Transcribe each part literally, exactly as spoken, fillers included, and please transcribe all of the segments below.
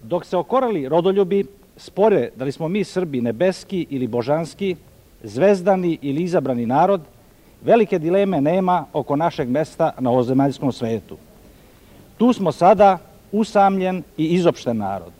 Dok se okoreli rodoljubi spore da li smo mi Srbi nebeski ili božanski, zvezdani ili izabrani narod, velike dileme nema oko našeg mesta na ovozemaljskom svetu. Tu smo sada usamljen i izopšten narod.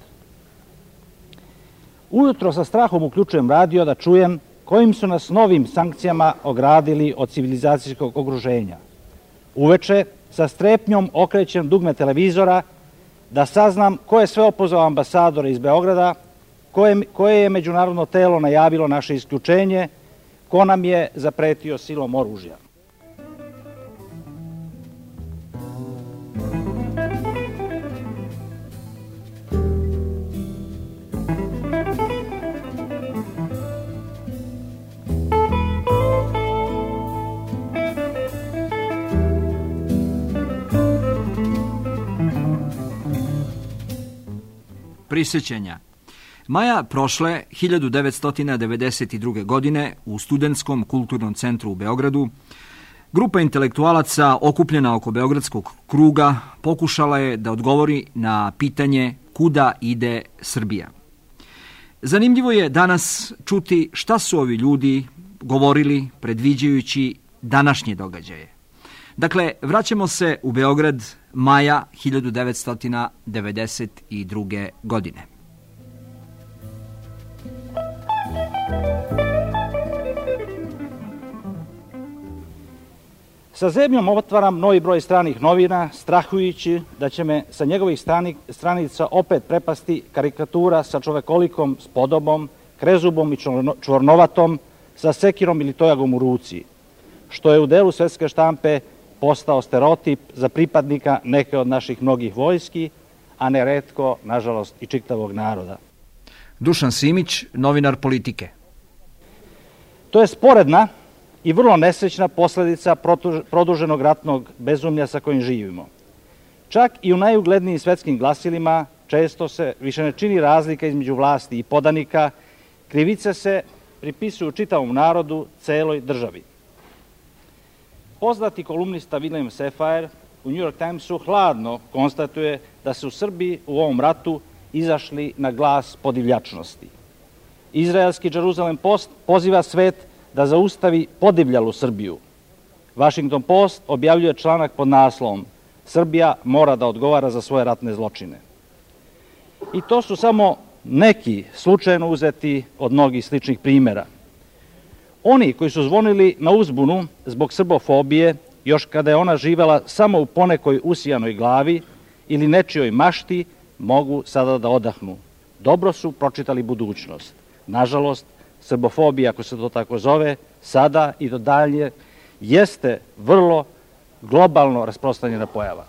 Ujutro sa strahom uključujem radio da čujem kojim su nas novim sankcijama ogradili od civilizacijskog okruženja. Uveče sa strepnjom okrećem dugme televizora da saznam ko je sve opozvao ambasadora iz Beograda, koje, koje je međunarodno telo najavilo naše isključenje, ko nam je zapretio silom oružja. Prisjećanja. Maja prošle hiljadu devetsto devedeset druge. godine u Studentskom kulturnom centru u Beogradu grupa intelektualaca okupljena oko Beogradskog kruga pokušala je da odgovori na pitanje kuda ide Srbija. Zanimljivo je danas čuti šta su ovi ljudi govorili predviđajući današnje događaje. Dakle, vraćamo se u Beograd maja hiljadu devetsto devedeset druge. godine. Sa zemljom otvaram novi broj stranih novina, strahujući da će me sa njegovih stranica opet prepasti karikatura sa čovekolikom, s podobom, krezubom i čvornovatom, sa sekirom ili tojagom u ruci, što je u delu svetske štampe postao stereotip za pripadnika neke od naših mnogih vojski, a neretko, nažalost, i čitavog naroda. Dušan Simić, novinar Politike. To je sporedna i vrlo nesrećna posledica produženog ratnog bezumlja sa kojim živimo. Čak i u najuglednijim svetskim glasilima često se više ne čini razlika između vlasti i podanika, krivice se pripisuju čitavom narodu, celoj državi. Poznati kolumnista William Safire u New York Timesu hladno konstatuje da se u Srbiji u ovom ratu izašli na glas podivljačnosti. Izraelski Jerusalem Post poziva svet da zaustavi podivljalu Srbiju. Washington Post objavljuje članak pod naslovom Srbija mora da odgovara za svoje ratne zločine. I to su samo neki slučajno uzeti od mnogih sličnih primjera. Oni koji su zvonili na uzbunu zbog srbofobije, još kada je ona živela samo u ponekoj usijanoj glavi ili nečijoj mašti, mogu sada da odahnu. Dobro su pročitali budućnost. Nažalost, srbofobija, ako se to tako zove, sada i do dalje, jeste vrlo globalno rasprostranjena pojava.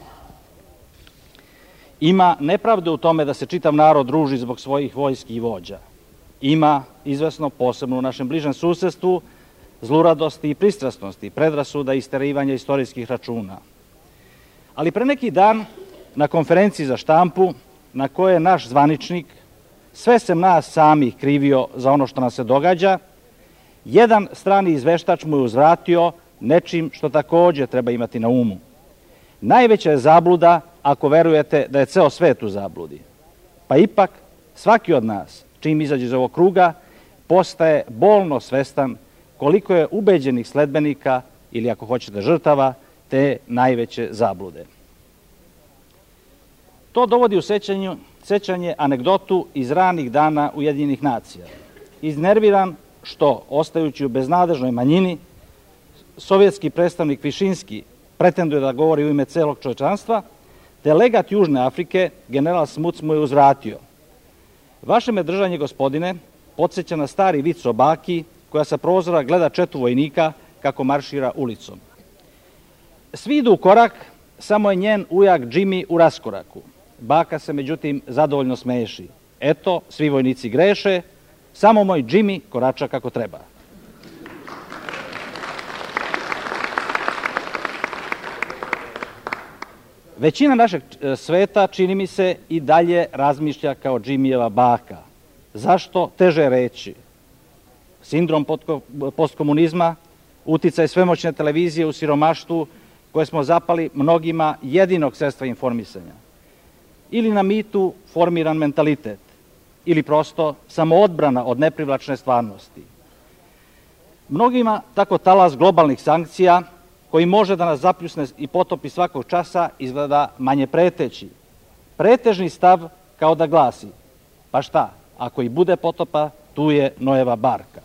Ima nepravde u tome da se čitav narod druži zbog svojih vojski i vođa. Ima, izvesno, posebno u našem bližem susedstvu, zluradosti i pristrasnosti, predrasuda i isterivanja istorijskih računa. Ali pre neki dan, na konferenciji za štampu, na kojoj je naš zvaničnik, sve sem nas samih krivio za ono što nam se događa, jedan strani izveštač mu je uzvratio nečim što takođe treba imati na umu. Najveća je zabluda ako verujete da je ceo svet u zabludi. Pa ipak, svaki od nas, čim izađe iz ovog kruga, postaje bolno svestan koliko je ubeđenih sledbenika ili, ako hoćete, žrtava te najveće zablude. To dovodi u sećanju, sećanje anegdotu iz ranih dana Ujedinjenih nacija. Iznerviran što, ostajući u beznadežnoj manjini, sovjetski predstavnik Višinski pretenduje da govori u ime celog čovečanstva, delegat Južne Afrike, general Smuc, mu je uzvratio. Vaše me držanje, gospodine, podsjeća na stari vic o baki koja sa prozora gleda četu vojnika kako maršira ulicom. Svi idu u korak, samo je njen ujak Jimmy u raskoraku. Baka se, međutim, zadovoljno smeši. Eto, svi vojnici greše, samo moj Jimmy korača kako treba. Većina našeg sveta, čini mi se, i dalje razmišlja kao Jimmyjeva baka. Zašto? Teže reći. Sindrom postkomunizma, uticaj svemoćne televizije u siromaštvu koje smo zapali mnogima jedinog sredstva informisanja. ili na mitu formiran mentalitet, ili prosto samoodbrana od neprivlačne stvarnosti. Mnogima tako talas globalnih sankcija, koji može da nas zapljusne i potopi svakog časa, izgleda manje preteći. Pretežni stav kao da glasi: pa šta, ako i bude potopa, tu je Noeva barka.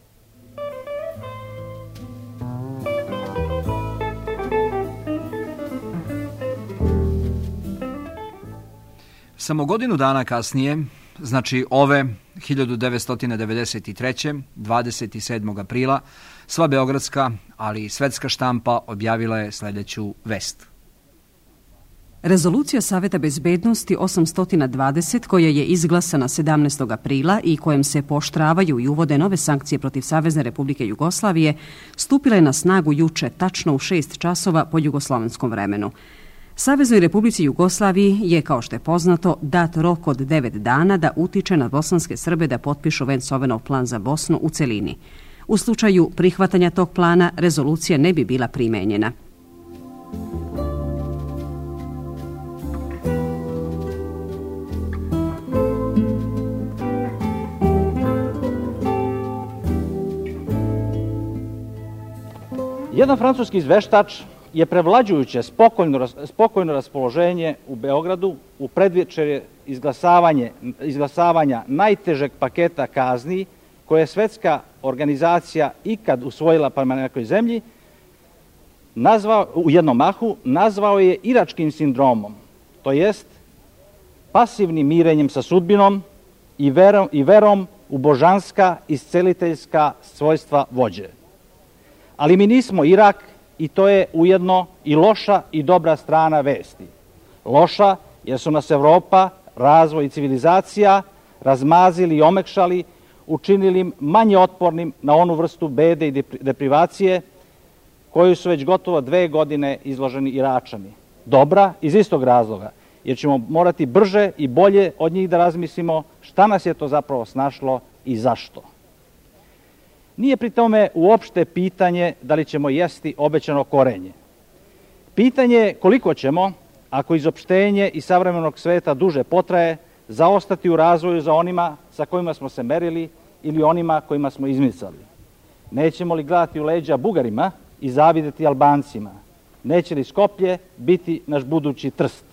Samo godinu dana kasnije, znači ove hiljadu devetsto devedeset treće. dvadeset sedmog aprila, sva beogradska, ali i svetska štampa objavila je sljedeću vest. Rezolucija Saveta bezbednosti osamsto dvadeset, koja je izglasana sedamnaestog aprila i kojem se pooštravaju i uvode nove sankcije protiv Savezne Republike Jugoslavije, stupila je na snagu juče tačno u šest časova po jugoslovenskom vremenu. Saveznoj Republici Jugoslaviji je, kao što je poznato, dat rok od devet dana da utiče na bosanske Srbe da potpišu Vance-Ovenov plan za Bosnu u celini. U slučaju prihvatanja tog plana, rezolucija ne bi bila primenjena. Jedan francuski izveštač je prevlađujuće spokojno, spokojno raspoloženje u Beogradu u predvečerje izglasavanja najtežeg paketa kazni koje je svetska organizacija ikad usvojila prema nekoj zemlji, nazvao, u jednom mahu, nazvao je iračkim sindromom, to jest pasivnim mirenjem sa sudbinom i verom, i verom u božanska isceliteljska svojstva vođe. Ali mi nismo Irak, i to je ujedno i loša i dobra strana vesti. Loša jer su nas Evropa, razvoj i civilizacija razmazili i omekšali, učinili im manje otpornim na onu vrstu bede i deprivacije koju su već gotovo dve godine izloženi Iračani. Dobra iz istog razloga, jer ćemo morati brže i bolje od njih da razmislimo šta nas je to zapravo snašlo i zašto. Nije pri tome uopšte pitanje da li ćemo jesti obećano korenje. Pitanje je koliko ćemo, ako izopštenje iz savremenog sveta duže potraje, zaostati u razvoju za onima sa kojima smo se merili ili onima kojima smo izmicali. Nećemo li gledati u leđa Bugarima i zavideti Albancima? Neće li Skoplje biti naš budući Trst?